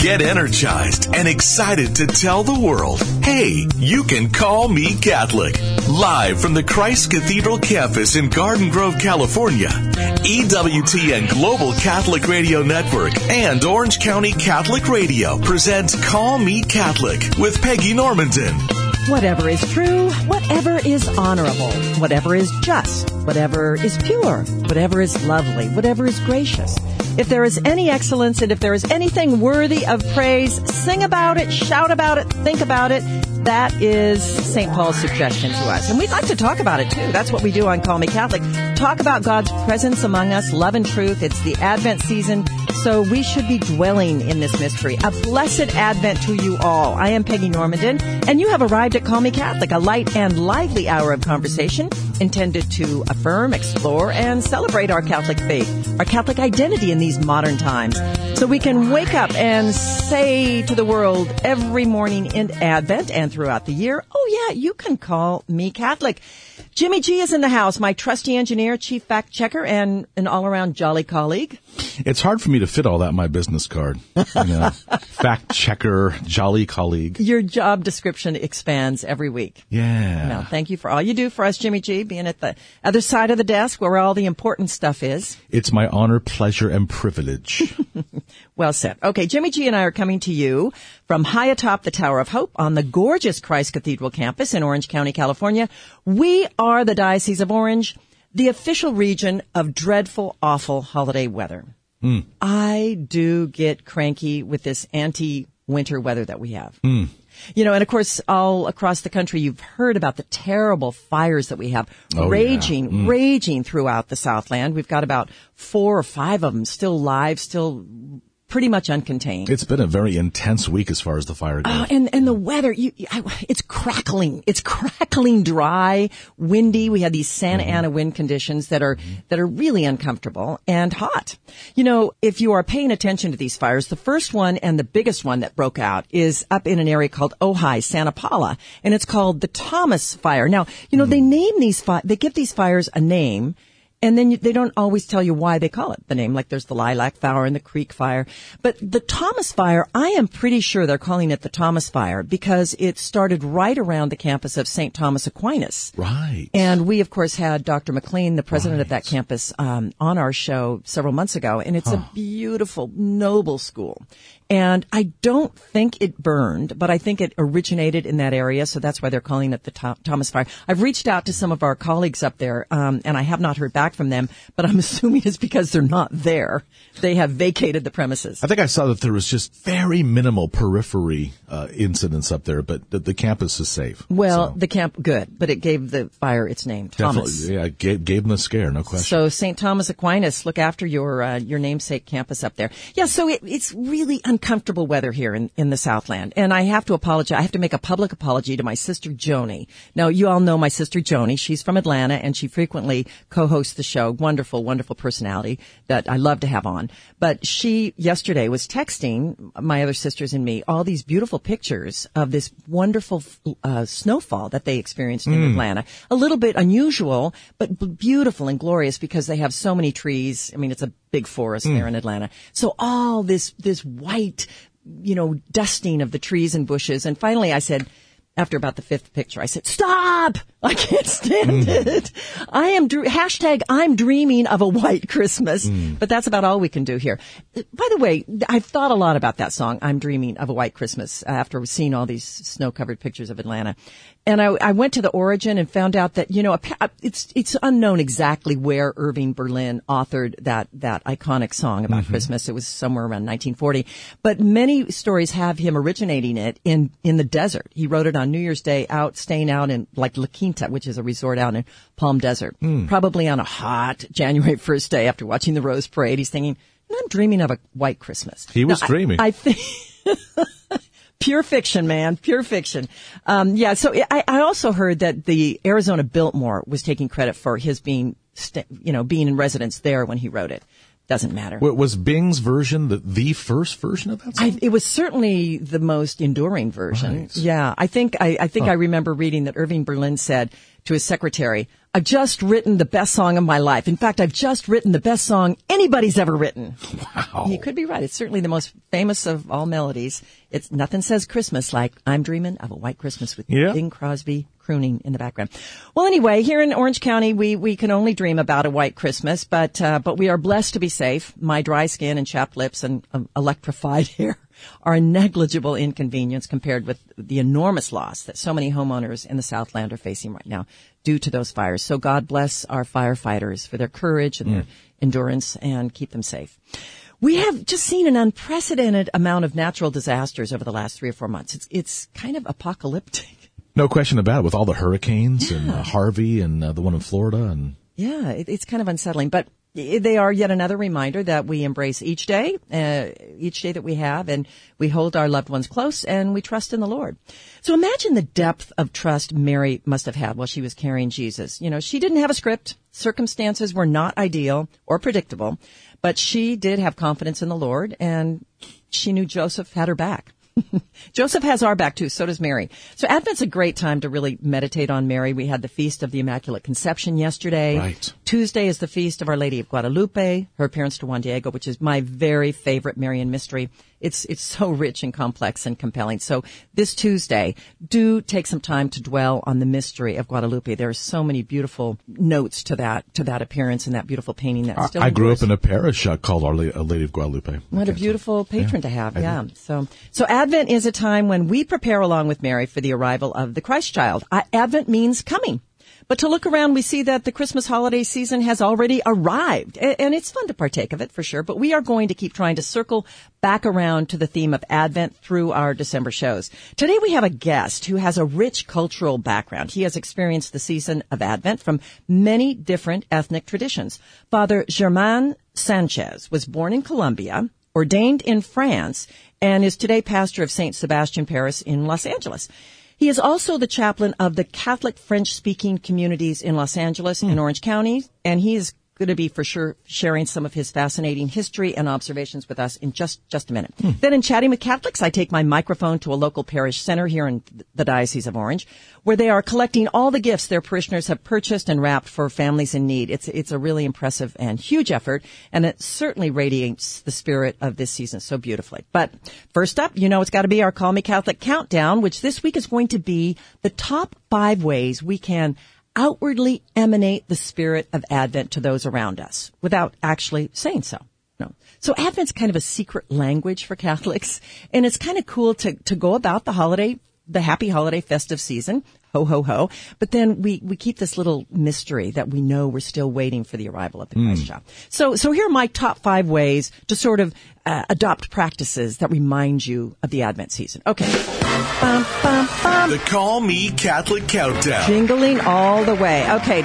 Get energized and excited to tell the world, hey, you can call me Catholic. Live from the Christ Cathedral campus in Garden Grove, California, EWTN Global Catholic Radio Network and Orange County Catholic Radio present Call Me Catholic with Peggy Normandin. Whatever is true, whatever is honorable, whatever is just, whatever is pure, whatever is lovely, whatever is gracious. If there is any excellence and if there is anything worthy of praise, sing about it, shout about it, think about it. That is St. Paul's suggestion to us. And we'd like to talk about it, too. That's what we do on Call Me Catholic. Talk about God's presence among us, love and truth. It's the Advent season, so we should be dwelling in this mystery. A blessed Advent to you all. I am Peggy Normandin, and you have arrived at Call Me Catholic, a light and lively hour of conversation intended to affirm, explore, and celebrate our Catholic faith, our Catholic identity in these modern times, so we can wake up and say to the world every morning in Advent and throughout the year, oh yeah, you can call me Catholic. Jimmy G is in the house, my trusty engineer, chief fact checker, and an all-around jolly colleague. It's hard for me to fit all that in my business card. Fact checker, jolly colleague. Your job description expands every week. Yeah. No, thank you for all you do for us, Jimmy G, being at the other side of the desk where all the important stuff is. It's my honor, pleasure, and privilege. Well said. Okay, Jimmy G and I are coming to you from high atop the Tower of Hope on the gorgeous Christ Cathedral campus in Orange County, California. We are the Diocese of Orange, the official region of dreadful, awful holiday weather. I do get cranky with this anti-winter weather that we have. You know, and of course, all across the country, you've heard about the terrible fires that we have raging throughout the Southland. We've got about 4 or 5 of them still live, still pretty much uncontained. It's been a very intense week as far as the fire goes. And the weather, it's crackling. It's crackling dry, windy. We had these Santa Ana wind conditions that are really uncomfortable and hot. You know, if you are paying attention to these fires, the first one and the biggest one that broke out is up in an area called Ojai, Santa Paula, and it's called the Thomas Fire. Now, you know, they name these they give these fires a name. And then they don't always tell you why they call it the name, like there's the Lilac Fire and the Creek Fire. But the Thomas Fire, I am pretty sure they're calling it the Thomas Fire because it started right around the campus of St. Thomas Aquinas. Right. And we, of course, had Dr. McLean, the president of that campus, on our show several months ago. And it's a beautiful, noble school. And I don't think it burned, but I think it originated in that area, so that's why they're calling it the Thomas Fire. I've reached out to some of our colleagues up there, and I have not heard back from them, but I'm assuming it's because they're not there. They have vacated the premises. I think I saw that there was just very minimal periphery incidents up there, but the campus is safe. Well, the camp, good, but it gave the fire its name, Thomas. Definitely, yeah, gave them a scare, no question. So St. Thomas Aquinas, look after your namesake campus up there. Yeah, so it's really uncomfortable weather here in the Southland. And I have to apologize. I have to make a public apology to my sister Joni. Now, you all know my sister Joni. She's from Atlanta and she frequently co-hosts the show. Wonderful, wonderful personality that I love to have on. But she yesterday was texting my other sisters and me all these beautiful pictures of this wonderful snowfall that they experienced in Atlanta. A little bit unusual, but beautiful and glorious because they have so many trees. I mean, it's a big forest there in Atlanta. So all this white, you know, dusting of the trees and bushes. And finally I said, after about the 5th picture, I said, stop! I can't stand it. Hashtag I'm dreaming of a white Christmas. But that's about all we can do here. By the way, I've thought a lot about that song, I'm Dreaming of a White Christmas, after seeing all these snow-covered pictures of Atlanta. And I went to the origin and found out that, you know, it's unknown exactly where Irving Berlin authored that iconic song about Christmas. It was somewhere around 1940. But many stories have him originating it in the desert. He wrote it on New Year's Day staying out in like La Quinta, which is a resort out in Palm Desert. Probably on a hot January 1st day after watching the Rose Parade. He's thinking, I'm dreaming of a white Christmas. He was dreaming. I think... Pure fiction, man. Pure fiction. So I also heard that the Arizona Biltmore was taking credit for his being in residence there when he wrote it. Doesn't matter. Was Bing's version the first version of that song? It was certainly the most enduring version. Right. Yeah. I think I remember reading that Irving Berlin said to his secretary, "I've just written the best song of my life. In fact, I've just written the best song anybody's ever written." Wow. He could be right. It's certainly the most famous of all melodies. It's nothing says Christmas like "I'm Dreaming of a White Christmas" with Bing Crosby crooning in the background. Well, anyway, here in Orange County, we can only dream about a white Christmas, but we are blessed to be safe. My dry skin and chapped lips and electrified hair are a negligible inconvenience compared with the enormous loss that so many homeowners in the Southland are facing right now due to those fires. So God bless our firefighters for their courage and their endurance, and keep them safe. We have just seen an unprecedented amount of natural disasters over the last 3 or 4 months. It's kind of apocalyptic. No question about it, with all the hurricanes and Harvey and the one in Florida. And yeah, it's kind of unsettling, but they are yet another reminder that we embrace each day that we have, and we hold our loved ones close, and we trust in the Lord. So imagine the depth of trust Mary must have had while she was carrying Jesus. You know, she didn't have a script. Circumstances were not ideal or predictable, but she did have confidence in the Lord, and she knew Joseph had her back. Joseph has our back too, so does Mary. So Advent's a great time to really meditate on Mary. We had the Feast of the Immaculate Conception yesterday. Right. Tuesday is the Feast of Our Lady of Guadalupe, her appearance to Juan Diego, which is my very favorite Marian mystery. It's so rich and complex and compelling. So this Tuesday, do take some time to dwell on the mystery of Guadalupe. There are so many beautiful notes to that appearance and that beautiful painting that still I grew up in a parish called Our Lady of Guadalupe. What a beautiful patron to have. Yeah. So Advent is a time when we prepare along with Mary for the arrival of the Christ child. Advent means coming. But to look around, we see that the Christmas holiday season has already arrived. And it's fun to partake of it, for sure. But we are going to keep trying to circle back around to the theme of Advent through our December shows. Today we have a guest who has a rich cultural background. He has experienced the season of Advent from many different ethnic traditions. Father Germain Sanchez was born in Colombia, ordained in France, and is today pastor of St. Sebastian Parish in Los Angeles. He is also the chaplain of the Catholic French-speaking communities in Los Angeles and Orange County, and he is going to be for sure sharing some of his fascinating history and observations with us in just a minute. Then in Chatting with Catholics, I take my microphone to a local parish center here in the Diocese of Orange, where they are collecting all the gifts their parishioners have purchased and wrapped for families in need. It's a really impressive and huge effort, and it certainly radiates the spirit of this season so beautifully. But first up, it's got to be our Call Me Catholic countdown, which this week is going to be the top 5 ways we can outwardly emanate the spirit of Advent to those around us without actually saying so. No. So Advent's kind of a secret language for Catholics, and it's kind of cool to go about the happy holiday festive season, ho, ho, ho, but then we keep this little mystery that we know we're still waiting for the arrival of the Christ child. So here are my top 5 ways to sort of adopt practices that remind you of the Advent season. Okay. Bum, bum, bum. The Call Me Catholic Countdown. Jingling all the way. Okay,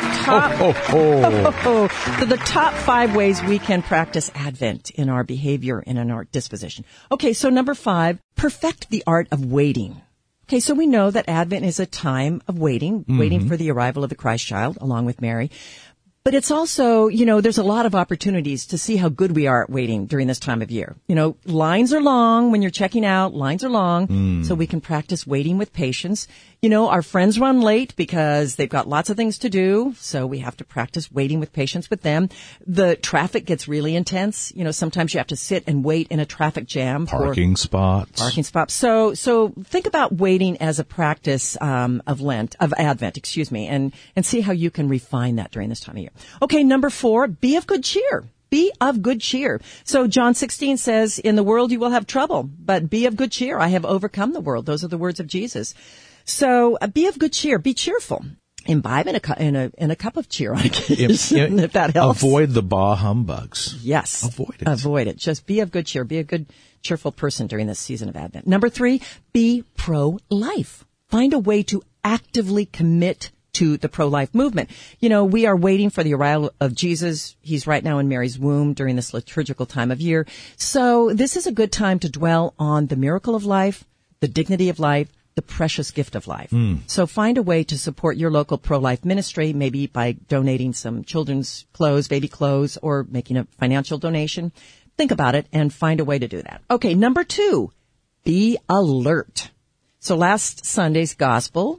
So the top 5 ways we can practice Advent in our behavior and in our disposition. Okay, so number 5, perfect the art of waiting. Okay, so we know that Advent is a time of waiting for the arrival of the Christ child, along with Mary. But it's also, there's a lot of opportunities to see how good we are at waiting during this time of year. Lines are long when you're checking out. Lines are long, so we can practice waiting with patience. Our friends run late because they've got lots of things to do, so we have to practice waiting with patience with them. The traffic gets really intense. Sometimes you have to sit and wait in a traffic jam. Parking spots. So think about waiting as a practice of Advent, and see how you can refine that during this time of year. Okay, number 4, be of good cheer. Be of good cheer. So John 16 says, "In the world you will have trouble, but be of good cheer. I have overcome the world." Those are the words of Jesus. So be of good cheer. Be cheerful. Imbibe in a cup of cheer on occasion, if that helps. Avoid the bah humbugs. Yes. Avoid it. Just be of good cheer. Be a good, cheerful person during this season of Advent. Number 3, be pro-life. Find a way to actively commit to the pro-life movement. We are waiting for the arrival of Jesus. He's right now in Mary's womb during this liturgical time of year. So this is a good time to dwell on the miracle of life, the dignity of life, the precious gift of life. So find a way to support your local pro-life ministry, maybe by donating some children's clothes, baby clothes, or making a financial donation. Think about it and find a way to do that. Okay, number 2, be alert. So last Sunday's gospel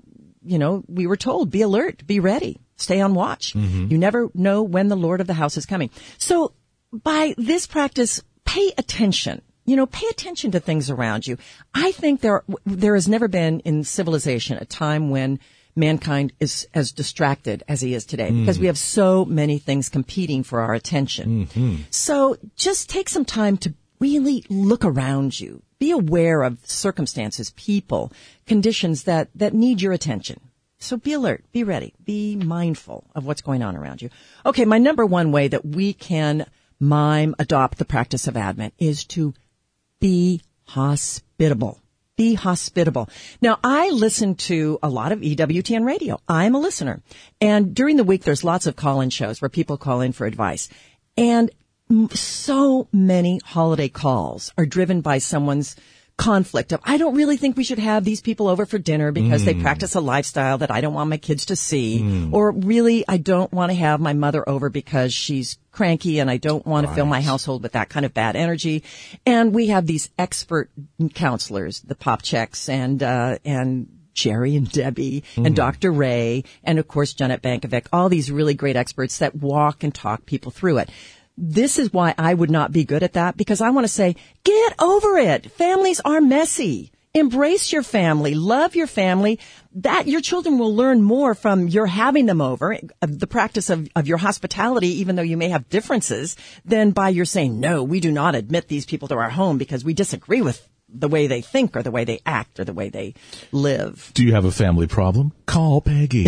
we were told, be alert, be ready, stay on watch. Mm-hmm. You never know when the Lord of the house is coming. So by this practice, pay attention. Pay attention to things around you. I think there has never been in civilization a time when mankind is as distracted as he is today because we have so many things competing for our attention. Mm-hmm. So just take some time to really look around you. Be aware of circumstances, people, conditions that need your attention. So be alert, be ready, be mindful of what's going on around you. Okay, my number one way that we can adopt the practice of Advent is to be hospitable. Be hospitable. Now, I listen to a lot of EWTN radio. I'm a listener. And during the week, there's lots of call-in shows where people call in for advice. And so many holiday calls are driven by someone's conflict of, I don't really think we should have these people over for dinner because they practice a lifestyle that I don't want my kids to see. Or really, I don't want to have my mother over because she's cranky and I don't want to fill my household with that kind of bad energy. And we have these expert counselors, the Popchecks and Jerry and Debbie and Dr. Ray and of course Janet Bankovic, all these really great experts that walk and talk people through it. This is why I would not be good at that, because I want to say, get over it. Families are messy. Embrace your family. Love your family. That your children will learn more from your having them over, the practice of your hospitality, even though you may have differences, than by your saying, no, we do not admit these people to our home because we disagree with the way they think or the way they act or the way they live. Do you have a family problem? Call Peggy.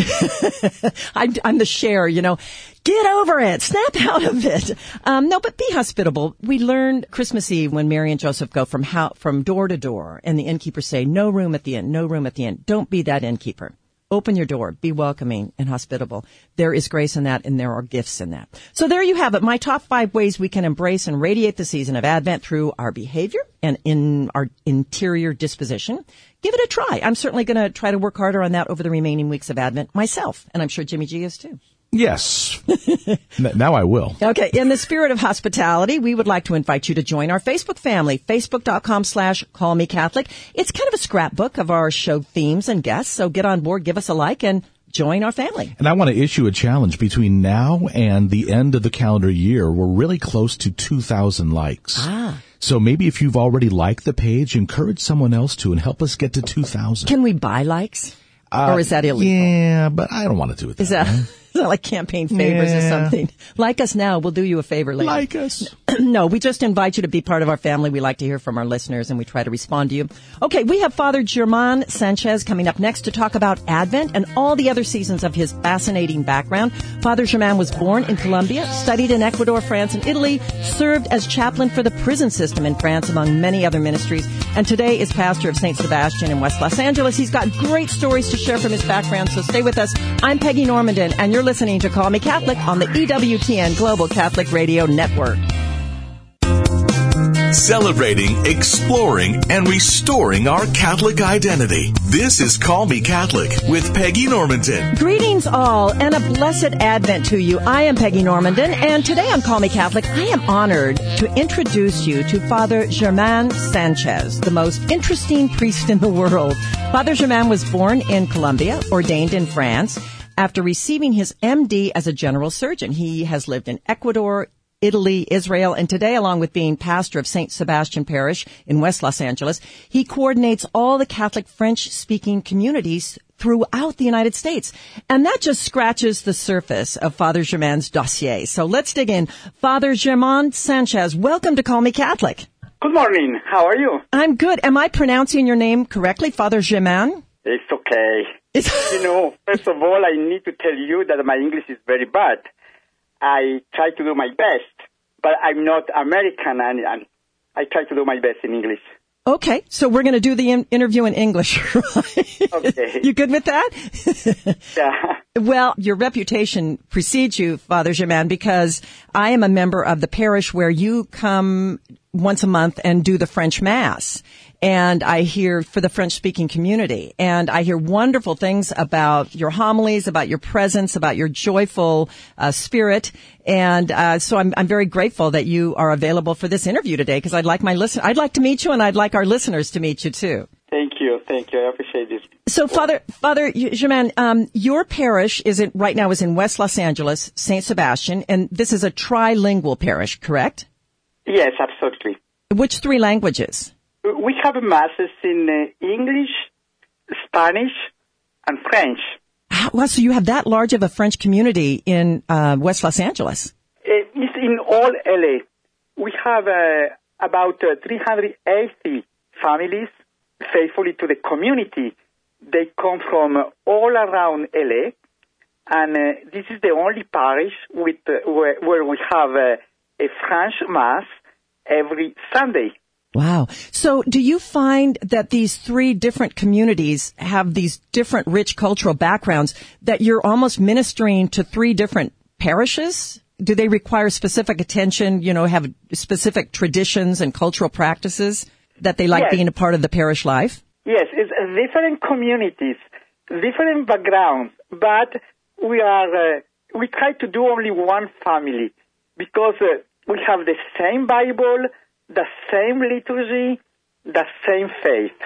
I'm the Cher, Get over it. Snap out of it. No, but be hospitable. We learned Christmas Eve when Mary and Joseph go from door to door and the innkeepers say, no room at the inn, no room at the inn. Don't be that innkeeper. Open your door. Be welcoming and hospitable. There is grace in that, and there are gifts in that. So there you have it. My top 5 ways we can embrace and radiate the season of Advent through our behavior and in our interior disposition. Give it a try. I'm certainly going to try to work harder on that over the remaining weeks of Advent myself, and I'm sure Jimmy G is too. Yes. Now I will. Okay. In the spirit of hospitality, we would like to invite you to join our Facebook family, facebook.com/callmecatholic. It's kind of a scrapbook of our show themes and guests. So get on board, give us a like, and join our family. And I want to issue a challenge. Between now and the end of the calendar year, we're really close to 2,000 likes. So maybe if you've already liked the page, encourage someone else to and help us get to 2,000. Can we buy likes? Or is that illegal? Yeah, but I don't want to do it that way. Is that like campaign favors or something? Like us now, we'll do you a favor later. Like us. No, we just invite you to be part of our family. We like to hear from our listeners, and we try to respond to you. Okay, we have Father Germán Sanchez coming up next to talk about Advent and all the other seasons of his fascinating background. Father Germán was born in Colombia, studied in Ecuador, France, and Italy, served as chaplain for the prison system in France, among many other ministries, and today is pastor of St. Sebastian in West Los Angeles. He's got great stories to share from his background, so stay with us. I'm Peggy Normandin, and you're listening to Call Me Catholic on the EWTN Global Catholic Radio Network. Celebrating, exploring, and restoring our Catholic identity. This is Call Me Catholic with Peggy Normandin. Greetings all, and a blessed Advent to you. I am Peggy Normandin, and today on Call Me Catholic, I am honored to introduce you to Father Germán Sanchez, the most interesting priest in the world. Father Germán was born in Colombia, ordained in France. After receiving his MD as a general surgeon, he has lived in Ecuador, Italy, Israel, and today, along with being pastor of St. Sebastian Parish in West Los Angeles, he coordinates all the Catholic French-speaking communities throughout the United States. And that just scratches the surface of Father Germán's dossier. So let's dig in. Father Germán Sanchez, welcome to Call Me Catholic. Good morning. How are you? I'm good. Am I pronouncing your name correctly, Father Germán? It's okay. First of all, I need to tell you that my English is very bad. I try to do my best, but I'm not American, and I try to do my best in English. Okay, so we're going to do the interview in English, right? Okay. You good with that? Yeah. Well, your reputation precedes you, Father Germán, because I am a member of the parish where you come once a month and do the French Mass. And I hear for the French-speaking community. And I hear wonderful things about your homilies, about your presence, about your joyful spirit. And so I'm very grateful that you are available for this interview today, because I'd like to meet you, and I'd like our listeners to meet you too. Thank you. I appreciate this. So, Father Germain, your parish right now is in West Los Angeles, St. Sebastian, and this is a trilingual parish, correct? Yes, absolutely. Which 3 languages? We have masses in English, Spanish, and French. Well, so you have that large of a French community in West Los Angeles. It's in all LA. We have about 380 families faithfully to the community. They come from all around LA, and this is the only parish where we have a French Mass every Sunday. Wow. So do you find that these 3 different communities have these different rich cultural backgrounds, that you're almost ministering to 3 different parishes? Do they require specific attention, have specific traditions and cultural practices that they like being a part of the parish life? Yes, it's different communities, different backgrounds, but we try to do only one family because we have the same Bible, the same liturgy, the same faith.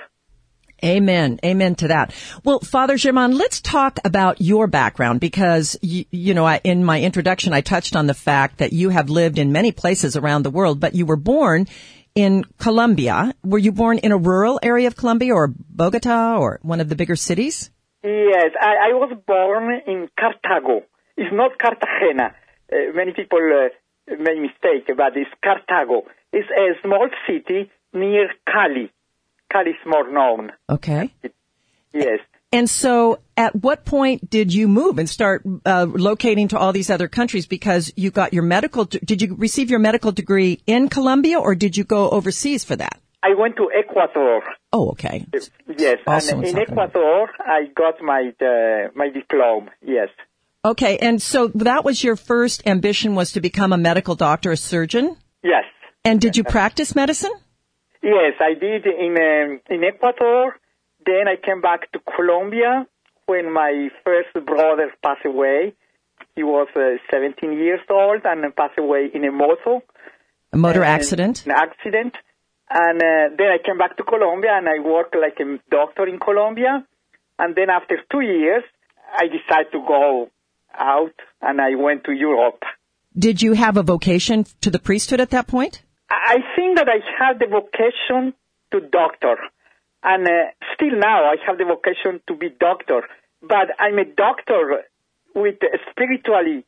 Amen. Amen to that. Well, Father Germain, let's talk about your background because, in my introduction, I touched on the fact that you have lived in many places around the world, but you were born in Colombia. Were you born in a rural area of Colombia or Bogota or one of the bigger cities? Yes, I was born in Cartago. It's not Cartagena. Many people make mistake, but it's Cartago. It's a small city near Cali. Cali is more known. Okay. Yes. And so at what point did you move and start locating to all these other countries because you got your did you receive your medical degree in Colombia or did you go overseas for that? I went to Ecuador. Oh, okay. Yes. And in Ecuador, I got my diploma. Yes. Okay. And so that was your first ambition, was to become a medical doctor, a surgeon? Yes. And did you practice medicine? Yes, I did in Ecuador. Then I came back to Colombia when my first brother passed away. He was 17 years old and passed away in a motor accident. An accident. And then I came back to Colombia and I worked like a doctor in Colombia. And then after 2 years, I decided to go out and I went to Europe. Did you have a vocation to the priesthood at that point? I think that I had the vocation to doctor. And still now I have the vocation to be doctor. But I'm a doctor with spirituality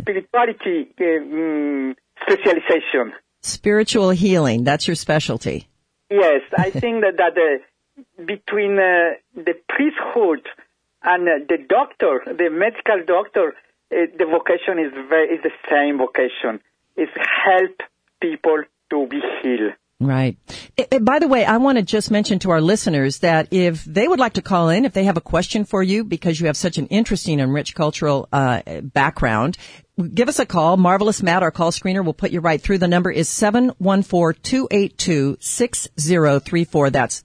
specialization. Spiritual healing, that's your specialty. Yes, I think that between the priesthood and the doctor, the medical doctor, the vocation is the same vocation. It's help people to be healed. Right. By the way, I want to just mention to our listeners that if they would like to call in, if they have a question for you, because you have such an interesting and rich cultural background, give us a call. Marvelous Matt, our call screener, will put you right through. The number is 714-282-6034. That's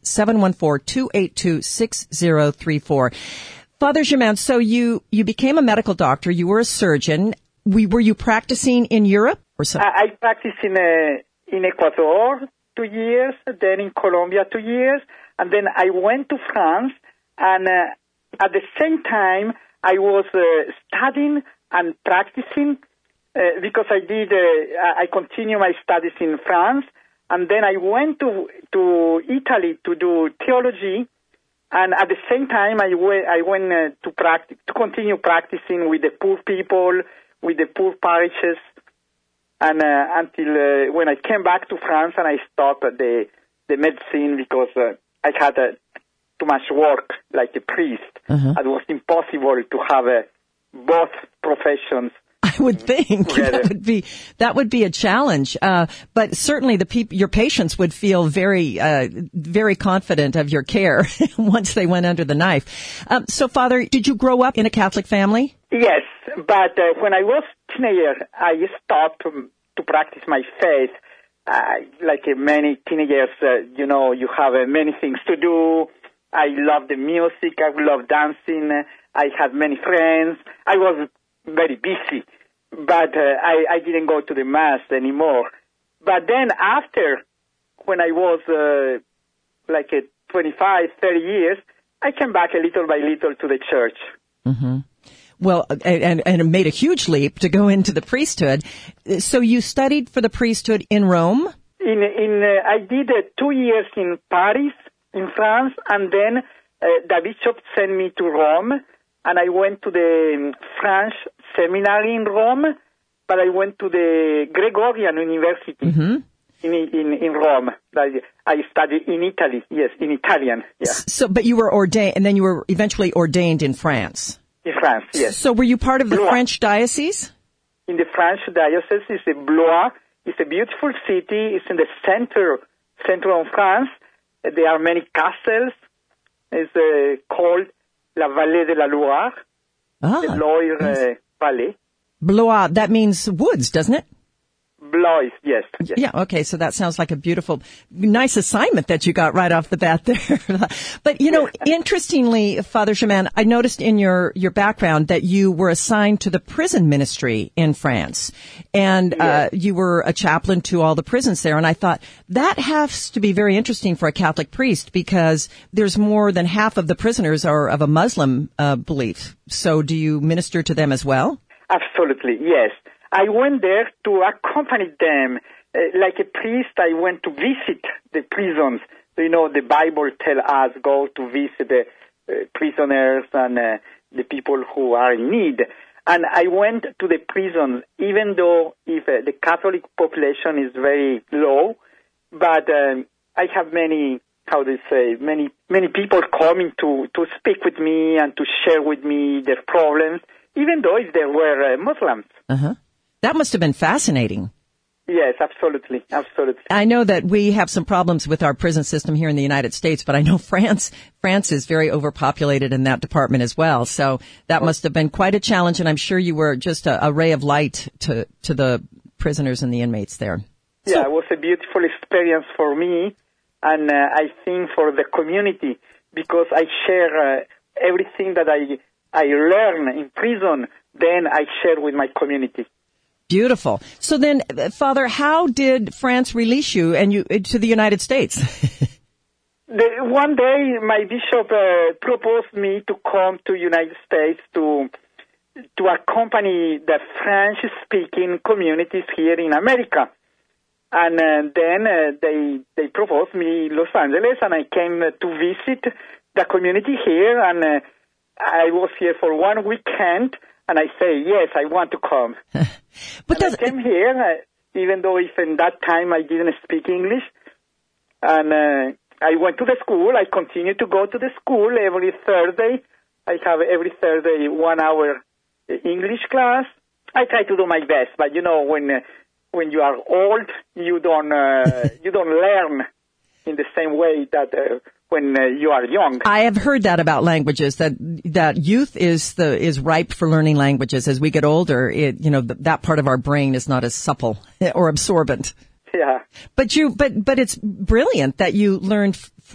714-282-6034. Father Germain, so you became a medical doctor. You were a surgeon. Were you practicing in Europe or something? I practiced in Ecuador 2 years, then in Colombia 2 years, and then I went to France, and at the same time I was studying and practicing because I continued my studies in France, and then I went to Italy to do theology, and at the same time I went to continue practicing with the poor people, with the poor parishes. And until when I came back to France and I stopped the medicine because I had too much work like a priest. Uh-huh. It was impossible to have both professions. I would think that would be a challenge. But certainly your patients would feel very, very confident of your care once they went under the knife. So, Father, did you grow up in a Catholic family? Yes, but when I was teenager, I stopped to practice my faith. Like many teenagers, you have many things to do. I love the music. I love dancing. I had many friends. I was very busy, but I didn't go to the Mass anymore. But then after, when I was like 25, 30 years, I came back a little by little to the church. Mm-hmm. Well, and it made a huge leap to go into the priesthood. So you studied for the priesthood in Rome? I did 2 years in Paris, in France, and then the bishop sent me to Rome, and I went to the French seminary in Rome, but I went to the Gregorian University in Rome. I studied in Italy, yes, in Italian. Yeah. So, but you were ordained, and then you were eventually ordained in France. In France, yes. So were you part of the French diocese? In the French diocese, it's a Blois. It's a beautiful city. It's in the center of France. There are many castles. It's called La Vallée de la Loire, the Loire Valley. Blois, that means woods, doesn't it? Blois, yes. Yeah, okay, so that sounds like a beautiful, nice assignment that you got right off the bat there. But, you know, interestingly, Father Germain, I noticed in your background that you were assigned to the prison ministry in France, and you were a chaplain to all the prisons there, and I thought that has to be very interesting for a Catholic priest because there's more than half of the prisoners are of a Muslim belief. So do you minister to them as well? Absolutely, yes. I went there to accompany them. Like a priest, I went to visit the prisons. You know, the Bible tells us go to visit the prisoners and the people who are in need. And I went to the prisons, even though if the Catholic population is very low, but I have many people coming to speak with me and to share with me their problems, even though if they were Muslims. Uh-huh. That must have been fascinating. Yes, absolutely. I know that we have some problems with our prison system here in the United States, but I know France is very overpopulated in that department as well. So that must have been quite a challenge, and I'm sure you were just a ray of light to the prisoners and the inmates there. Yeah, it was a beautiful experience for me, and I think for the community, because I share everything that I learn in prison, then I share with my community. Beautiful. So then, Father, how did France release you to the United States? One day, my bishop proposed me to come to United States to accompany the French-speaking communities here in America. And then they proposed me Los Angeles, and I came to visit the community here, and I was here for 1 weekend. And I say, yes, I want to come. But I came here, even though if in that time I didn't speak English. And I went to the school. I continue to go to the school every Thursday. I have every Thursday 1 hour English class. I try to do my best, but you know, when you are old, you don't learn in the same way that when you are young. I have heard that about languages, that youth is ripe for learning languages. As we get older, that part of our brain is not as supple or absorbent. Yeah. But it's brilliant that you learned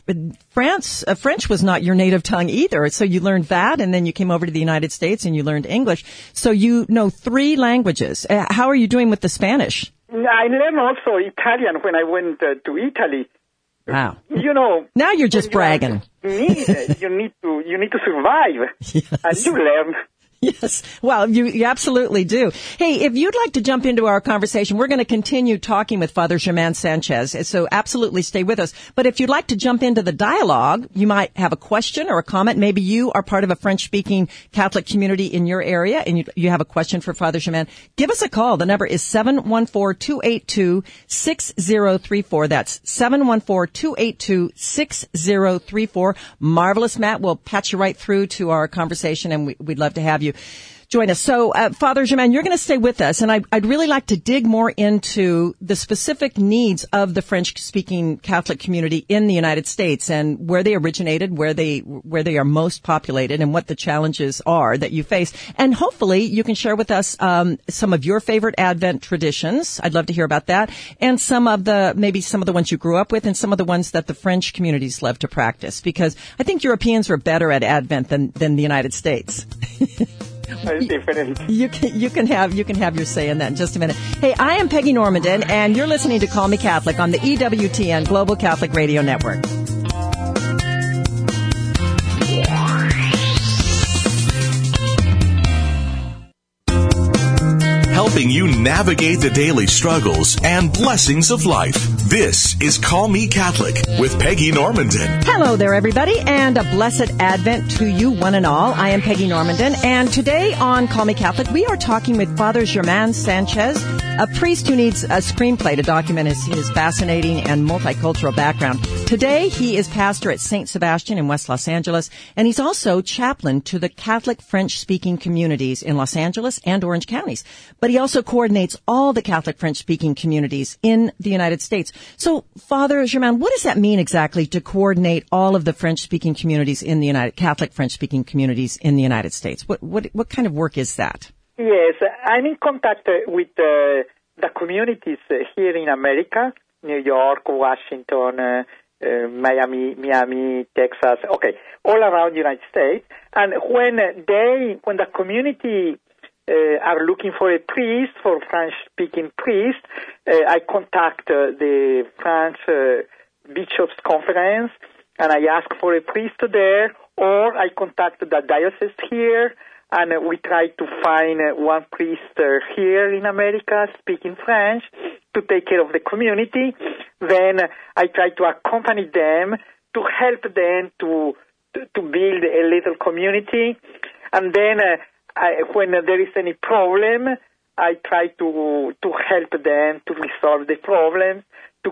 French was not your native tongue either. So you learned that, and then you came over to the United States and you learned English. So you know 3 languages. How are you doing with the Spanish? I learned also Italian when I went to Italy. Wow. You know. Now you're just bragging. You need to survive. Yes. And you learn. Yes. Well, you absolutely do. Hey, if you'd like to jump into our conversation, we're going to continue talking with Father Germain Sanchez. So absolutely stay with us. But if you'd like to jump into the dialogue, you might have a question or a comment. Maybe you are part of a French-speaking Catholic community in your area and you have a question for Father Germain. Give us a call. The number is 714-282-6034. That's 714-282-6034. Marvelous, Matt. We'll patch you right through to our conversation, and we'd love to have you join us. So, Father Germain, you're going to stay with us, and I'd really like to dig more into the specific needs of the French-speaking Catholic community in the United States and where they originated, where they are most populated, and what the challenges are that you face. And hopefully, you can share with us some of your favorite Advent traditions. I'd love to hear about that, and some of the ones you grew up with, and some of the ones that the French communities love to practice. Because I think Europeans are better at Advent than the United States. Different. You can have your say in that in just a minute. Hey, I am Peggy Normandin, and you're listening to Call Me Catholic on the EWTN Global Catholic Radio Network. helping you navigate the daily struggles and blessings of life. This is Call Me Catholic with Peggy Normandin. Hello there, everybody, and a blessed Advent to you, one and all. I am Peggy Normandin, and today on Call Me Catholic, we are talking with Father German Sanchez, a priest who needs a screenplay to document his fascinating and multicultural background. Today, he is pastor at St. Sebastian in West Los Angeles, and he's also chaplain to the Catholic French-speaking communities in Los Angeles and Orange counties. But he also coordinates all the Catholic French-speaking communities in the United States. So, Father German, what does that mean exactly to coordinate all of the French-speaking communities in the Catholic French-speaking communities in the United States? What kind of work is that? Yes, I'm in contact with the communities here in America, New York, Washington, Miami, Texas, all around the United States. And when the community are looking for a priest, for French-speaking priest, I contact the French Bishops' Conference, and I ask for a priest there, or I contact the diocese here, and we try to find one priest here in America speaking French to take care of the community. Then I try to accompany them to help them to build a little community. And then when there is any problem, I try to help them to resolve the problem, to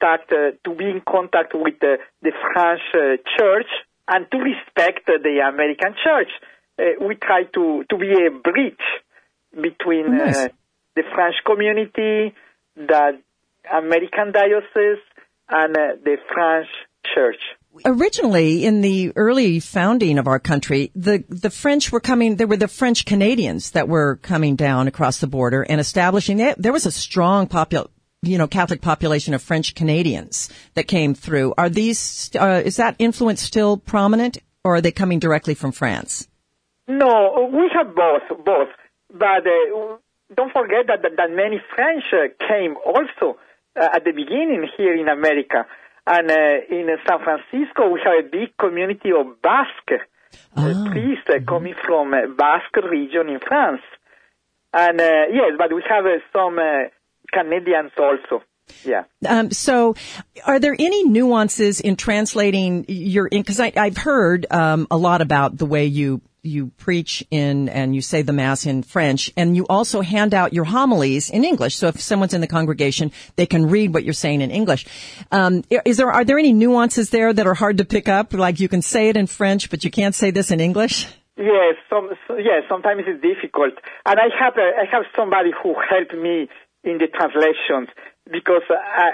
be in contact with the French church, and to respect the American church. We try to be a bridge between the French community, the American diocese, and the French church. Originally, in the early founding of our country, the French were coming, there were the French Canadians that were coming down across the border and establishing, there was a strong Catholic population of French Canadians that came through. Is that influence still prominent, or are they coming directly from France? No, we have both. But don't forget that many French came also at the beginning here in America. And in San Francisco, we have a big community of Basque priests coming from Basque region in France. And yes, but we have some Canadians also. Yeah. So are there any nuances in translating because I've heard a lot about the way you preach and you say the Mass in French, and you also hand out your homilies in English. So if someone's in the congregation, they can read what you're saying in English. Are there any nuances there that are hard to pick up? Like you can say it in French, but you can't say this in English? Yes, sometimes it's difficult. And I have somebody who helped me in the translations because,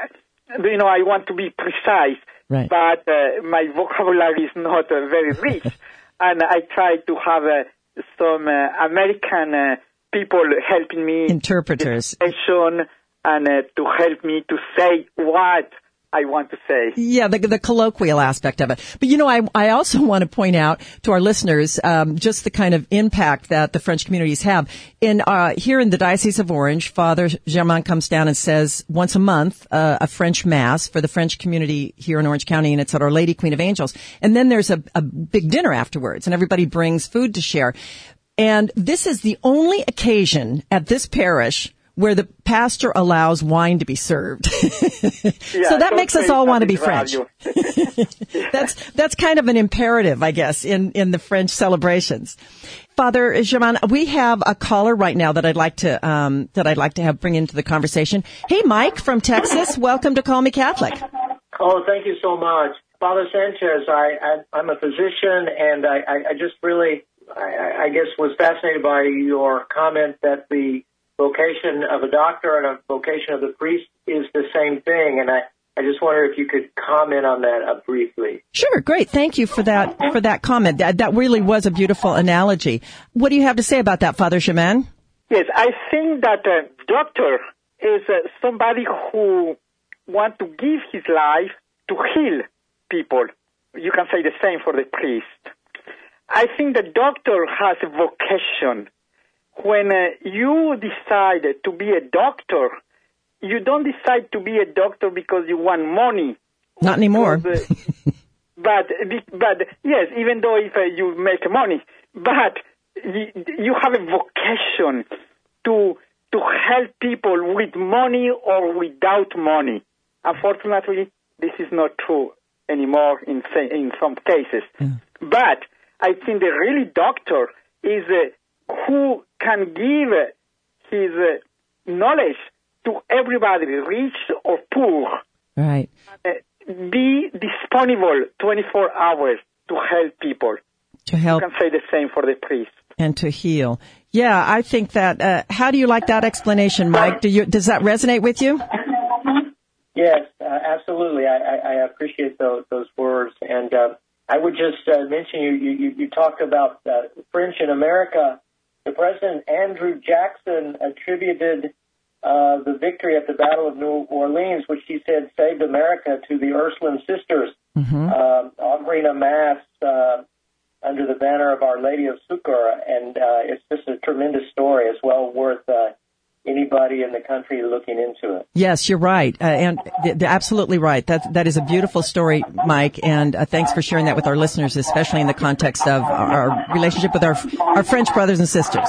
I want to be precise, right. But my vocabulary is not very rich. And I try to have some American people helping me. Interpreters. And to help me to say what I want to say. Yeah, the colloquial aspect of it. But I also want to point out to our listeners just the kind of impact that the French communities have. Here in the Diocese of Orange, Father German comes down and says once a month a French Mass for the French community here in Orange County, and it's at Our Lady Queen of Angels. And then there's a big dinner afterwards, and everybody brings food to share. And this is the only occasion at this parish where the pastor allows wine to be served. So that makes us all want to be French. That's kind of an imperative, I guess, in the French celebrations. Father German, we have a caller right now that I'd like to have bring into the conversation. Hey, Mike from Texas, welcome to Call Me Catholic. Oh, thank you so much. Father Sanchez, I'm a physician, and I just really, I guess, was fascinated by your comment that the vocation of a doctor and a vocation of the priest is the same thing, and I just wonder if you could comment on that briefly. Sure, great. Thank you for that comment. That really was a beautiful analogy. What do you have to say about that, Father German? Yes, I think that a doctor is somebody who wants to give his life to heal people. You can say the same for the priest. I think the doctor has a vocation. When you decide to be a doctor, you don't decide to be a doctor because you want money. Not anymore. Because, but yes, even though if you make money, but you have a vocation to to help people with money or without money. Unfortunately, this is not true anymore in some cases. Yeah. But I think the really doctor is who can give his knowledge to everybody, rich or poor. Right. Be disponible 24 hours to help people. To help. You can say the same for the priest. And to heal. Yeah, I think that, how do you like that explanation, Mike? Does that resonate with you? Yes, absolutely. I appreciate those words. And I would just mention you talked about French in America. The President Andrew Jackson attributed the victory at the Battle of New Orleans, which he said saved America, to the Ursuline sisters, offering a mass under the banner of Our Lady of Succor. And it's just a tremendous story. It's well worth anybody in the country looking into it. Yes, you're right. And absolutely right. That is a beautiful story, Mike. And thanks for sharing that with our listeners, especially in the context of our relationship with our French brothers and sisters.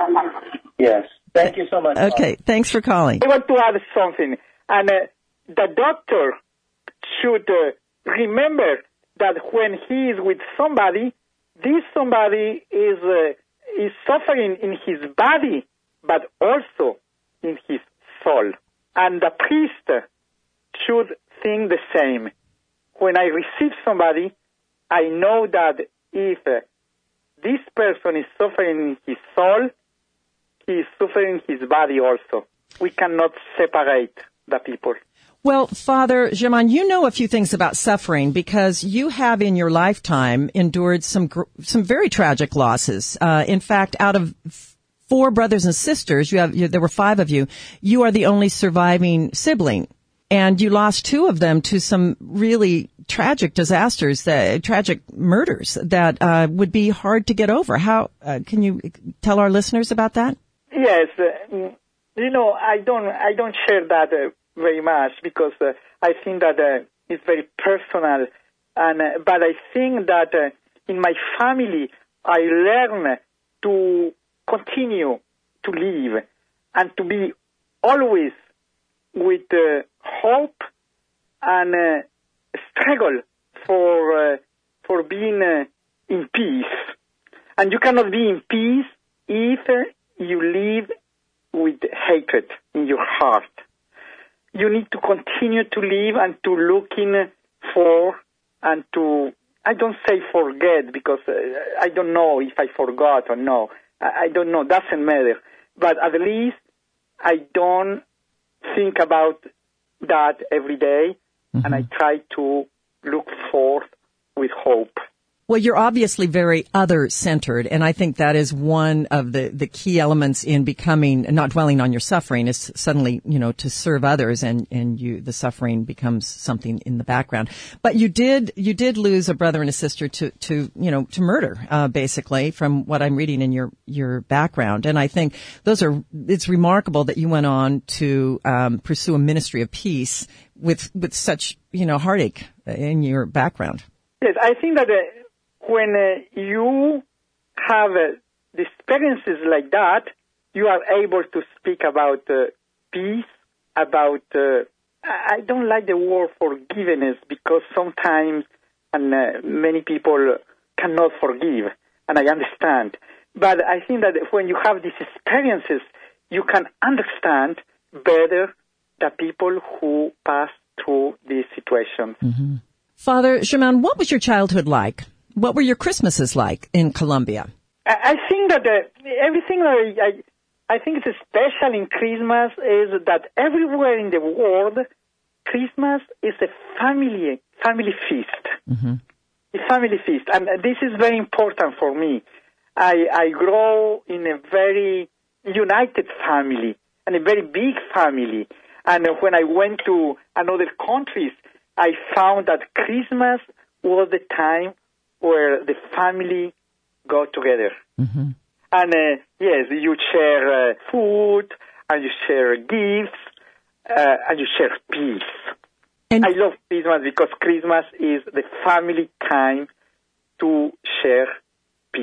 Yes. Thank you so much. Okay. Thanks for calling. I want to add something. And the doctor should remember that when he is with somebody, this somebody is suffering in his body, but also in his soul. And the priest should think the same. When I receive somebody, I know that if this person is suffering in his soul, he is suffering in his body also. We cannot separate the people. Well, Father Germain, you know a few things about suffering because you have in your lifetime endured some very tragic losses. In fact, out of 4 brothers and sisters, there were 5 of you. You are the only surviving sibling, and you lost 2 of them to some really tragic disasters, tragic murders that would be hard to get over. How can you tell our listeners about that? Yes, I don't share that very much because I think that it's very personal, but I think that in my family I learned to continue to live and to be always with hope and struggle for being in peace. And you cannot be in peace if you live with hatred in your heart. You need to continue to live and to looking for and to, I don't say forget because I don't know if I forgot or no. I don't know, doesn't matter. But at least I don't think about that every day, and I try to look forth with hope. Well, you're obviously very other-centered, and I think that is one of the key elements in becoming, not dwelling on your suffering, is suddenly, to serve others, and the suffering becomes something in the background. But you did lose a brother and a sister to murder, basically, from what I'm reading in your background. And I think it's remarkable that you went on to pursue a ministry of peace with such, heartache in your background. Yes, I think that when you have the experiences like that, you are able to speak about peace, about, I don't like the word forgiveness because sometimes many people cannot forgive, and I understand. But I think that when you have these experiences, you can understand better the people who pass through these situations. Mm-hmm. Father Germain, what was your childhood like? What were your Christmases like in Colombia? I think that everything I think is special in Christmas is that everywhere in the world, Christmas is a family feast. Mm-hmm. A family feast. And this is very important for me. I grow in a very united family and a very big family. And when I went to another countries, I found that Christmas was the time where the family got together. Mm-hmm. And yes, you share food, and you share gifts, and you share peace. And I love Christmas because Christmas is the family time to share peace.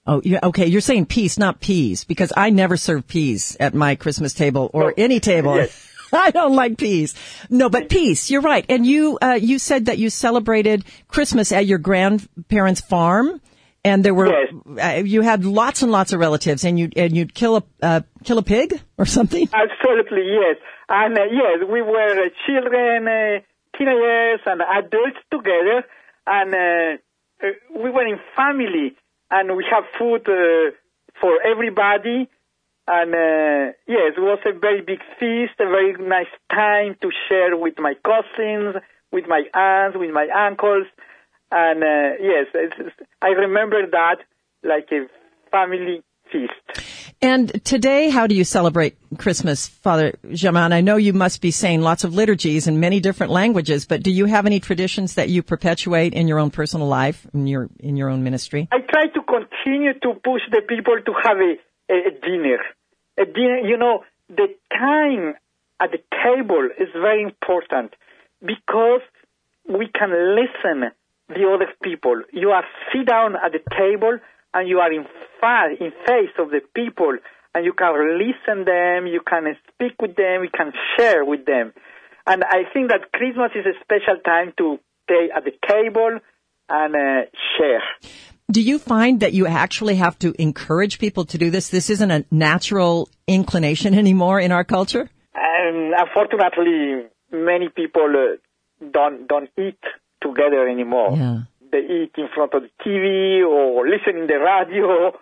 Oh, yeah, okay. You're saying peace, not peas, because I never serve peas at my Christmas table or any table. Yes. I don't like peas. No, but peace. You're right. And you said that you celebrated Christmas at your grandparents' farm, and there were you had lots and lots of relatives, and you'd kill a pig or something. Absolutely, yes. And yes, we were children, teenagers, and adults together, and we were in family, and we have food for everybody. And, yes, it was a very big feast, a very nice time to share with my cousins, with my aunts, with my uncles. And, yes, I remember that like a family feast. And today, how do you celebrate Christmas, Father Germain? I know you must be saying lots of liturgies in many different languages, but do you have any traditions that you perpetuate in your own personal life, in your own ministry? I try to continue to push the people to have a dinner. A dinner, you know, the time at the table is very important because we can listen the other people. You are sit down at the table and you are in face of the people, and you can listen them, you can speak with them, you can share with them. And I think that Christmas is a special time to stay at the table and share. Do you find that you actually have to encourage people to do this? This isn't a natural inclination anymore in our culture? Unfortunately, many people don't eat together anymore. Yeah. They eat in front of the TV or listen in the radio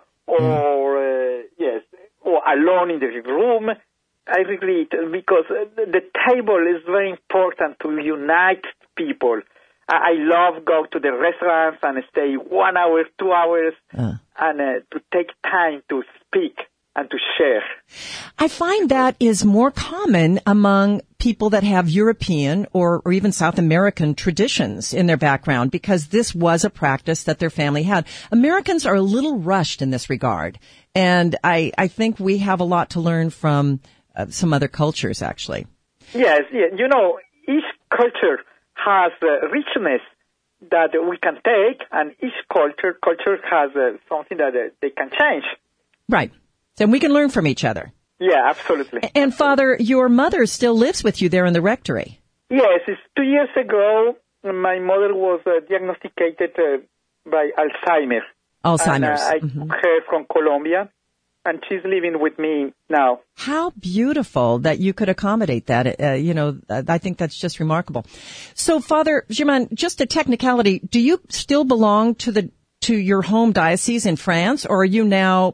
or, or alone in the room. I regret because the table is very important to unite people. I love go to the restaurants and stay 1 hour, 2 hours, and to take time to speak and to share. I find that is more common among people that have European or even South American traditions in their background, because this was a practice that their family had. Americans are a little rushed in this regard, and I think we have a lot to learn from some other cultures, actually. Yes, you know, each culture has richness that we can take, and each culture has something that they can change. Right. So we can learn from each other. Yeah, absolutely. And Father, your mother still lives with you there in the rectory. Yes, it's 2 years ago, my mother was diagnosticated by Alzheimer's. Alzheimer's. And I took her from Colombia, and she's living with me now. How beautiful that you could accommodate that. I think that's just remarkable. So, Father Germain, just a technicality, do you still belong to your home diocese in France, or are you now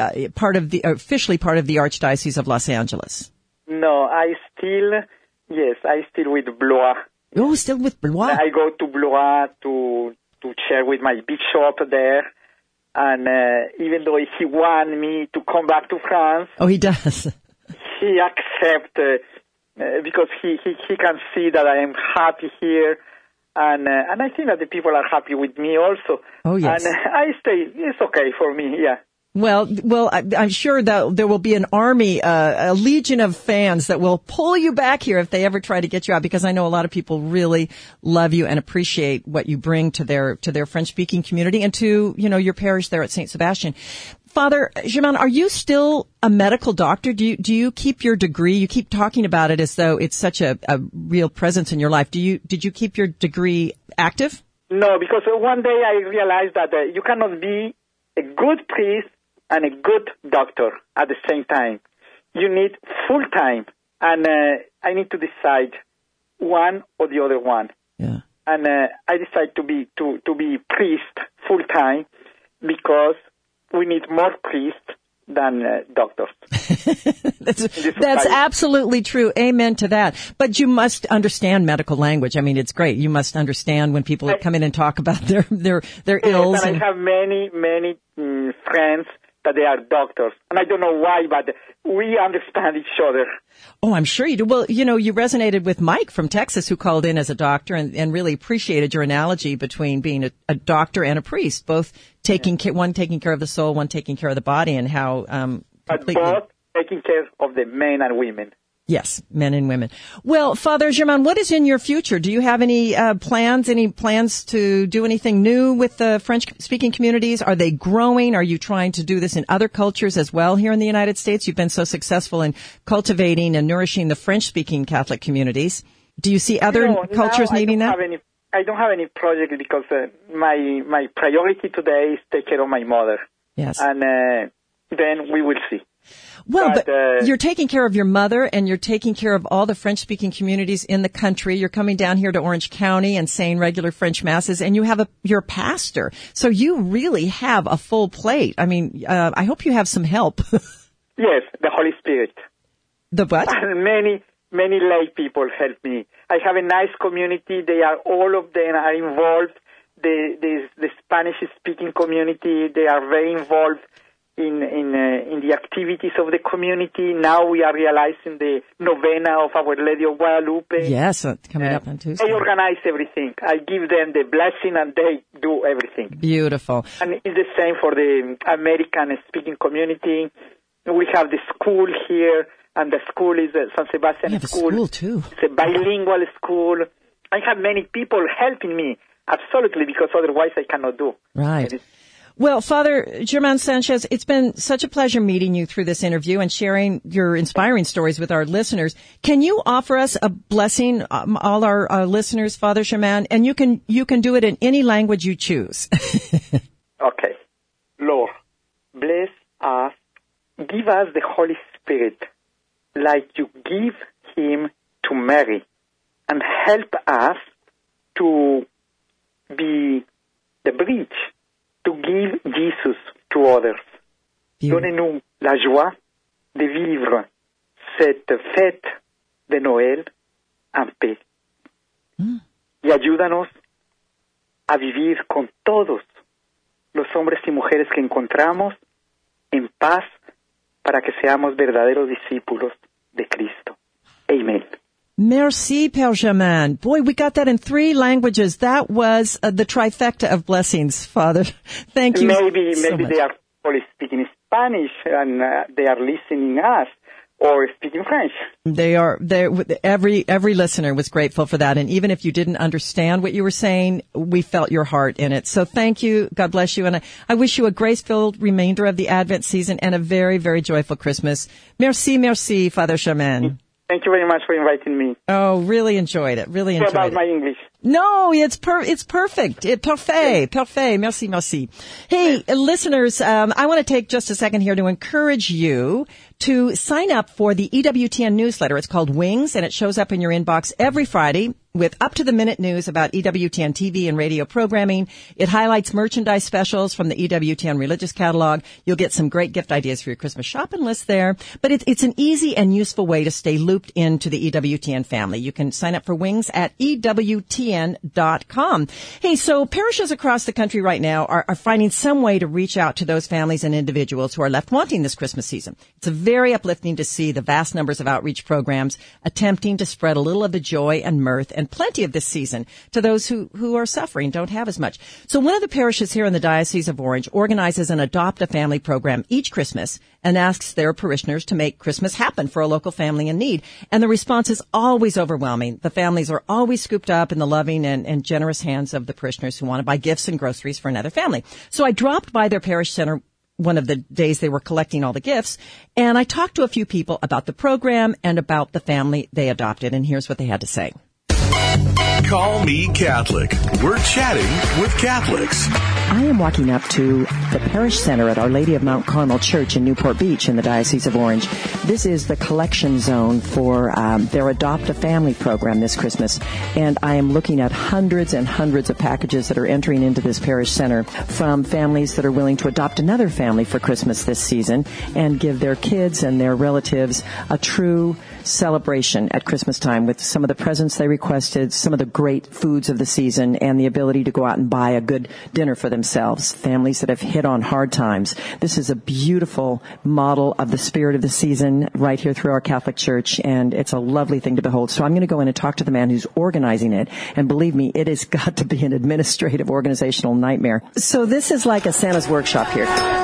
officially part of the Archdiocese of Los Angeles? No, I still with Blois. Oh, still with Blois. I go to Blois to share with my bishop there. And even though he wants me to come back to France, he does. He accepts because he can see that I am happy here, and I think that the people are happy with me also. Oh yes, and I stay. It's okay for me. Yeah. Well, I'm sure that there will be an army, a legion of fans that will pull you back here if they ever try to get you out, because I know a lot of people really love you and appreciate what you bring to their French-speaking community and to, your parish there at St. Sebastian. Father Germain, are you still a medical doctor? Do you keep your degree? You keep talking about it as though it's such a real presence in your life. Did you keep your degree active? No, because one day I realized that you cannot be a good priest and a good doctor at the same time. You need full time, and I need to decide one or the other one. Yeah. And I decided to be priest full time because we need more priests than doctors. That's absolutely true. Amen to that. But you must understand medical language. I mean, it's great. You must understand when people come in and talk about their ills. And I have many friends that they are doctors. And I don't know why, but we understand each other. Oh, I'm sure you do. Well, you resonated with Mike from Texas, who called in as a doctor and really appreciated your analogy between being a doctor and a priest, both one taking care of the soul, one taking care of the body, and how but both taking care of the men and women. Yes, men and women. Well, Father Germain, what is in your future? Do you have any plans to do anything new with the French-speaking communities? Are they growing? Are you trying to do this in other cultures as well here in the United States? You've been so successful in cultivating and nourishing the French-speaking Catholic communities. Do you see other cultures needing that? I don't have any project because my priority today is take care of my mother. Yes. And then we will see. Well, but you're taking care of your mother and you're taking care of all the French-speaking communities in the country. You're coming down here to Orange County and saying regular French masses, and you're a pastor. So you really have a full plate. I mean, I hope you have some help. Yes, the Holy Spirit. The what? And many lay people help me. I have a nice community. All of them are involved. The Spanish-speaking community, they are very involved in the activities of the community. Now we are realizing the novena of Our Lady of Guadalupe. Yes, coming up on Tuesday. They organize everything. I give them the blessing and they do everything. Beautiful. And it's the same for the American-speaking community. We have the school here, and the school is San Sebastian you have School. A school too. It's a bilingual school. I have many people helping me, absolutely, because otherwise I cannot do. Right. Well, Father Germain Sanchez, it's been such a pleasure meeting you through this interview and sharing your inspiring stories with our listeners. Can you offer us a blessing, all our listeners, Father Germain? And you can do it in any language you choose. Okay. Lord, bless us. Give us the Holy Spirit like you give him to Mary, and help us to be the bridge to give Jesus to others. Donnez-nous la joie de vivre cette fête de Noël en paix. Y ayúdanos a vivir con todos los hombres y mujeres que encontramos en paz para que seamos verdaderos discípulos de Cristo. Amen. Merci, Père Germain. Boy, we got that in 3 languages. That was the trifecta of blessings, Father. Thank you. Maybe so much. They are probably speaking Spanish and they are listening us or speaking French. Every listener was grateful for that. And even if you didn't understand what you were saying, we felt your heart in it. So thank you. God bless you. And I wish you a grace-filled remainder of the Advent season and a very, very joyful Christmas. Merci, Father Germain. Thank you very much for inviting me. Oh, really enjoyed it. Really enjoyed it. About my English. No, it's perfect. Parfait. Merci. Hey, listeners, I want to take just a second here to encourage you to sign up for the EWTN newsletter. It's called Wings, and it shows up in your inbox every Friday with up-to-the-minute news about EWTN TV and radio programming. It highlights merchandise specials from the EWTN religious catalog. You'll get some great gift ideas for your Christmas shopping list there. But it's an easy and useful way to stay looped into the EWTN family. You can sign up for Wings at EWTN.com. Hey, so parishes across the country right now are finding some way to reach out to those families and individuals who are left wanting this Christmas season. It's very uplifting to see the vast numbers of outreach programs attempting to spread a little of the joy and mirth and plenty of this season to those who are suffering, don't have as much. So one of the parishes here in the Diocese of Orange organizes an Adopt a Family program each Christmas and asks their parishioners to make Christmas happen for a local family in need. And the response is always overwhelming. The families are always scooped up in the loving and generous hands of the parishioners who want to buy gifts and groceries for another family. So I dropped by their parish center one of the days they were collecting all the gifts, and I talked to a few people about the program and about the family they adopted, and here's what they had to say. Call Me Catholic. We're chatting with Catholics. I am walking up to the parish center at Our Lady of Mount Carmel Church in Newport Beach in the Diocese of Orange. This is the collection zone for their Adopt a Family program this Christmas. And I am looking at hundreds and hundreds of packages that are entering into this parish center from families that are willing to adopt another family for Christmas this season and give their kids and their relatives a true celebration at Christmas time with some of the presents they requested, some of the great foods of the season, and the ability to go out and buy a good dinner for themselves, families that have hit on hard times. This is a beautiful model of the spirit of the season right here through our Catholic Church, and it's a lovely thing to behold. So I'm going to go in and talk to the man who's organizing it, and believe me, it has got to be an administrative organizational nightmare. So this is like a Santa's workshop here.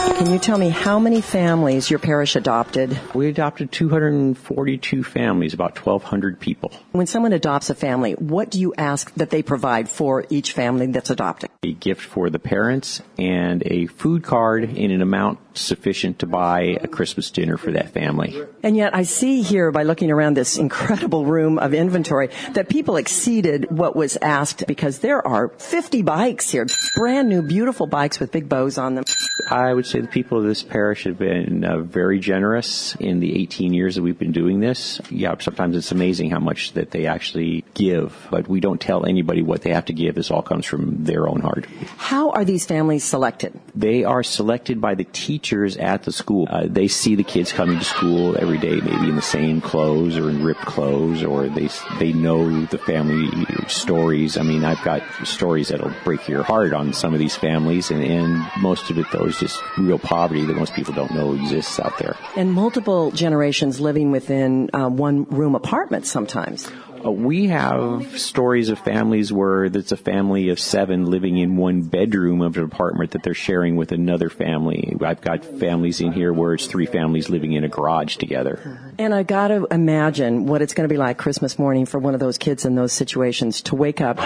Can you tell me how many families your parish adopted? We adopted 242 families, about 1,200 people. When someone adopts a family, what do you ask that they provide for each family that's adopted? A gift for the parents and a food card in an amount sufficient to buy a Christmas dinner for that family. And yet I see here, by looking around this incredible room of inventory, that people exceeded what was asked because there are 50 bikes here. Brand new, beautiful bikes with big bows on them. I would say the people of this parish have been very generous in the 18 years that we've been doing this. Yeah, sometimes it's amazing how much that they actually give, but we don't tell anybody what they have to give. This all comes from their own heart. How are these families selected? They are selected by the teachers at the school. They see the kids coming to school every day, maybe in the same clothes or in ripped clothes, or they know the family stories. I mean, I've got stories that'll break your heart on some of these families, and most of it, though, is just real poverty that most people don't know exists out there. And multiple generations living within one-room apartments sometimes. We have stories of families where there's a family of 7 living in one bedroom of an apartment that they're sharing with another family. I've got families in here where it's 3 families living in a garage together. And I got to imagine what it's going to be like Christmas morning for one of those kids in those situations to wake up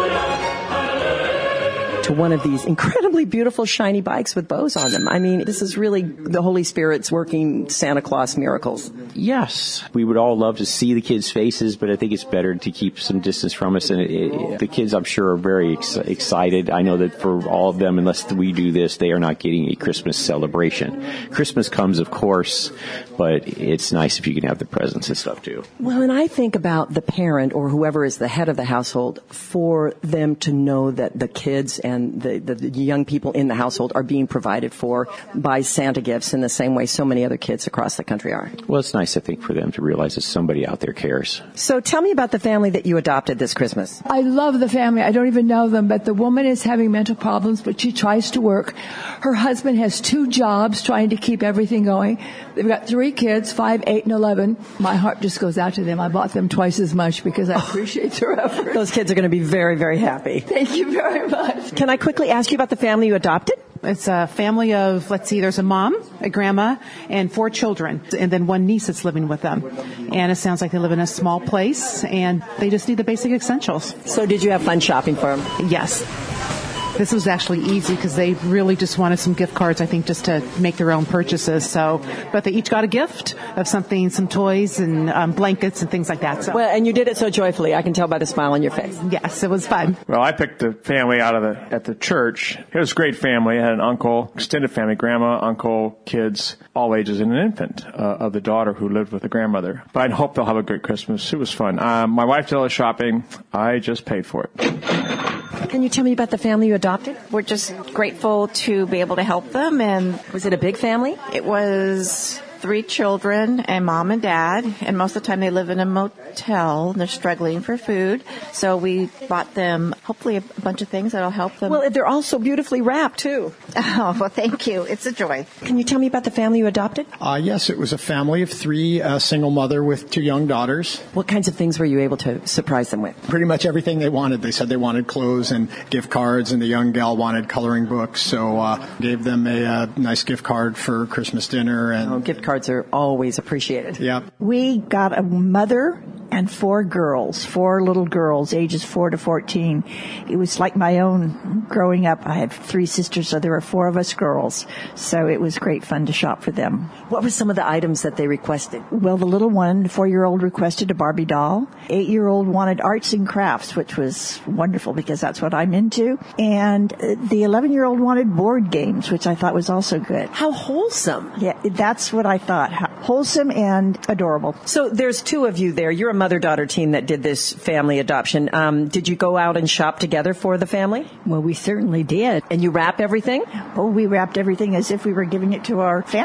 to one of these incredibly beautiful shiny bikes with bows on them. I mean, this is really the Holy Spirit's working Santa Claus miracles. Yes. We would all love to see the kids' faces, but I think it's better to keep some distance from us. And the kids, I'm sure, are very excited. I know that for all of them, unless we do this, they are not getting a Christmas celebration. Christmas comes, of course, but it's nice if you can have the presents and stuff, too. Well, and I think about the parent or whoever is the head of the household for them to know that the kids and the young people in the household are being provided for by Santa gifts in the same way so many other kids across the country are. Well, it's nice, I think, for them to realize that somebody out there cares. So tell me about the family that you adopted this Christmas. I love the family. I don't even know them, but the woman is having mental problems, but she tries to work. Her husband has 2 jobs trying to keep everything going. They've got 3 kids, 5, 8, and 11. My heart just goes out to them. I bought them twice as much because I appreciate their effort. Those kids are going to be very, very happy. Thank you very much. Can I quickly ask you about the family you adopted? It's a family of, there's a mom, a grandma, and 4 children, and then 1 niece that's living with them. And it sounds like they live in a small place, and they just need the basic essentials. So did you have fun shopping for them? Yes. This was actually easy because they really just wanted some gift cards, I think, just to make their own purchases. But they each got a gift of something, some toys and blankets and things like that. So. Well, and you did it so joyfully. I can tell by the smile on your face. Yes, it was fun. Well, I picked the family at the church. It was a great family. I had an uncle, extended family, grandma, uncle, kids, all ages, and an infant of the daughter who lived with the grandmother. But I hope they'll have a good Christmas. It was fun. My wife did all the shopping. I just paid for it. Can you tell me about the family you adopted? We're just grateful to be able to help them. And was it a big family? It was 3 children and mom and dad, and most of the time they live in a motel and they're struggling for food. So we bought them hopefully a bunch of things that'll help them. Well, they're all so beautifully wrapped too. Oh, well, thank you. It's a joy. Can you tell me about the family you adopted? Yes, it was a family of 3, a single mother with 2 young daughters. What kinds of things were you able to surprise them with? Pretty much everything they wanted. They said they wanted clothes and gift cards, and the young gal wanted coloring books. So gave them a nice gift card for Christmas dinner. And gift cards are always appreciated. Yeah. We got a mother and 4 girls, 4 little girls, ages 4 to 14. It was like my own growing up. I had 3 sisters, so there were 4 of us girls. So it was great fun to shop for them. What were some of the items that they requested? Well, the little one, the 4-year-old, requested a Barbie doll. 8-year-old wanted arts and crafts, which was wonderful because that's what I'm into. And the 11-year-old wanted board games, which I thought was also good. How wholesome. Yeah, that's what I thought. Wholesome and adorable. So there's 2 of you there. You're a mother-daughter team that did this family adoption. Did you go out and shop together for the family? Well, we certainly did. And you wrap everything? Oh, we wrapped everything as if we were giving it to our family.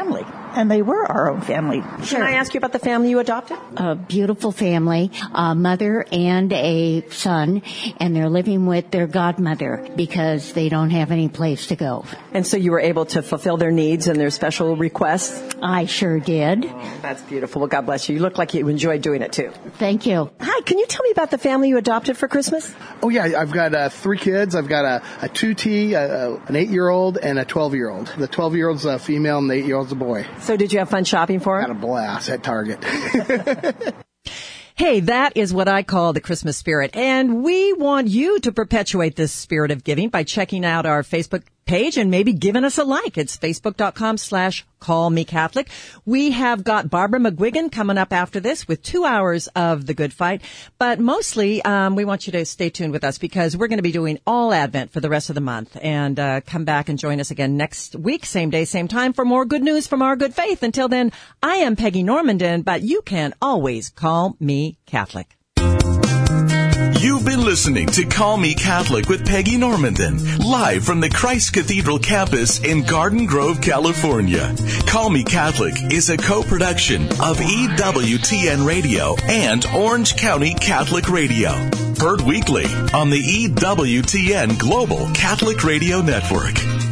and they were our own family. Can I ask you about the family you adopted? A beautiful family, a mother and a son, and they're living with their godmother because they don't have any place to go. And so you were able to fulfill their needs and their special requests? I sure did. That's beautiful. Well, God bless you. You look like you enjoyed doing it, too. Thank you. Hi, can you tell me about the family you adopted for Christmas? Oh, yeah. I've got 3 kids. I've got a 2T, an 8-year-old, and a 12-year-old. The 12-year-old's a female, and the 8-year-old's a boy. So did you have fun shopping for them? Had a blast at Target. Hey, that is what I call the Christmas spirit. And we want you to perpetuate this spirit of giving by checking out our Facebook page and maybe giving us a like. It's facebook.com/callmecatholic. We have got Barbara McGuigan coming up after this with 2 hours of The Good Fight. But mostly, we want you to stay tuned with us because we're going to be doing all Advent for the rest of the month. And come back and join us again next week, same day, same time, for more good news from our good faith. Until then, I am Peggy Normandin, but you can always call me Catholic. You've been listening to Call Me Catholic with Peggy Normandin, live from the Christ Cathedral campus in Garden Grove, California. Call Me Catholic is a co-production of EWTN Radio and Orange County Catholic Radio. Heard weekly on the EWTN Global Catholic Radio Network.